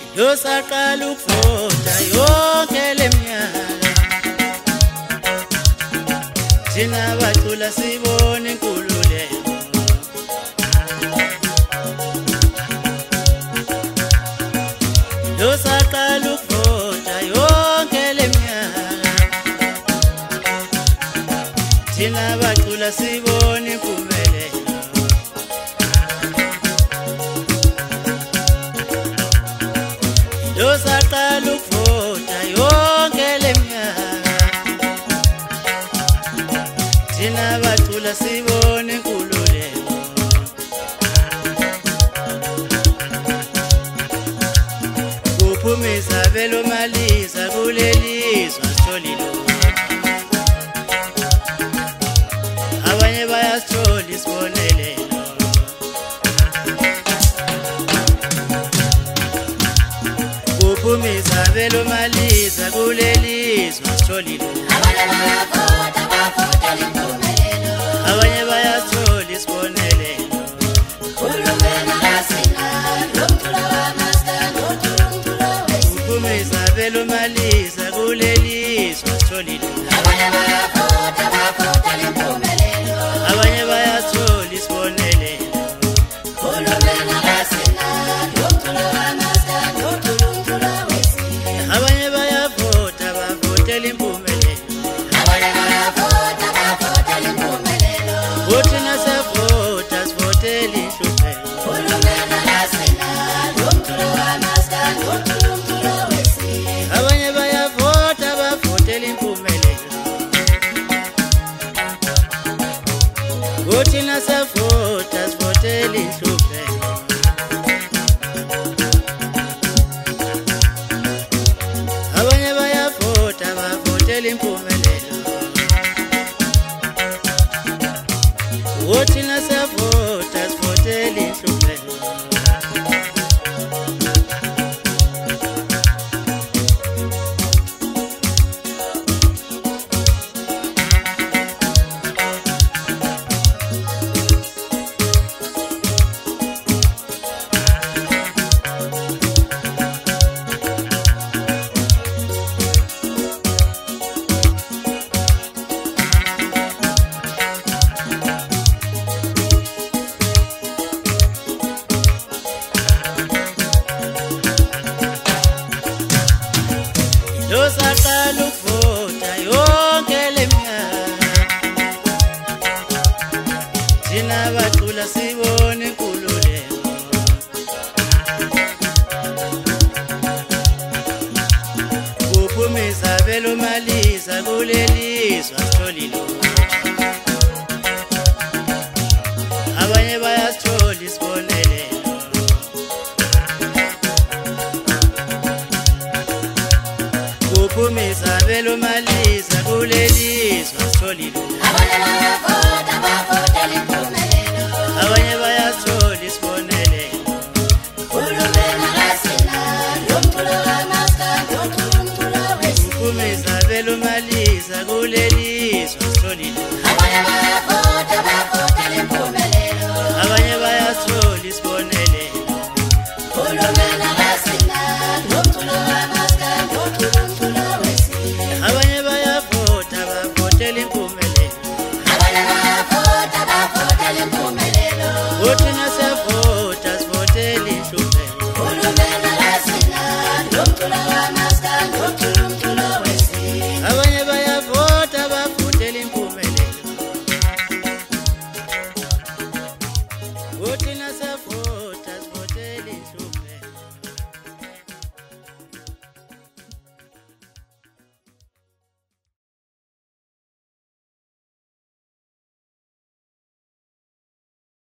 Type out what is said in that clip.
yosaqala ukuvota yonke leminyaka thina bacula sibona inkululeko yosaqala ukuvota yonke leminyaka thina bacula sibona impumelelo yosaqala ukuvota yonke leminyaka thina bacula sibona inkululeko kuphumisa velo malisa kulelizwe asitholile abanye bayasithola isibonelelo kuphumisa velo malisa kulelizwe asitholile abanye bayasithola isibonelelo kuphumisa velo malisa kulelizwe asitholile abanye bayasithola isibonelelo abanye bayavota bavotela impumelelo vothi nasavota sivotela inhlupheko abanye bayavota bavotela impumelelo vothi nasavota sivotela inhlupheko abanye bayavota bavotela impumelelo vothi nasavota sivotela inhlupheko yosaqala ukuvota yonke leminyaka thina bacula sibona inkululeko kuphumisa velo malisa kulelizwe asitholile abanye bayasithola isibonelelo kuphumisa velo malisa kulelizwe asitholile abanye bayasithola isibonelelo kuphumisa velo malisa kulelizwe asitholile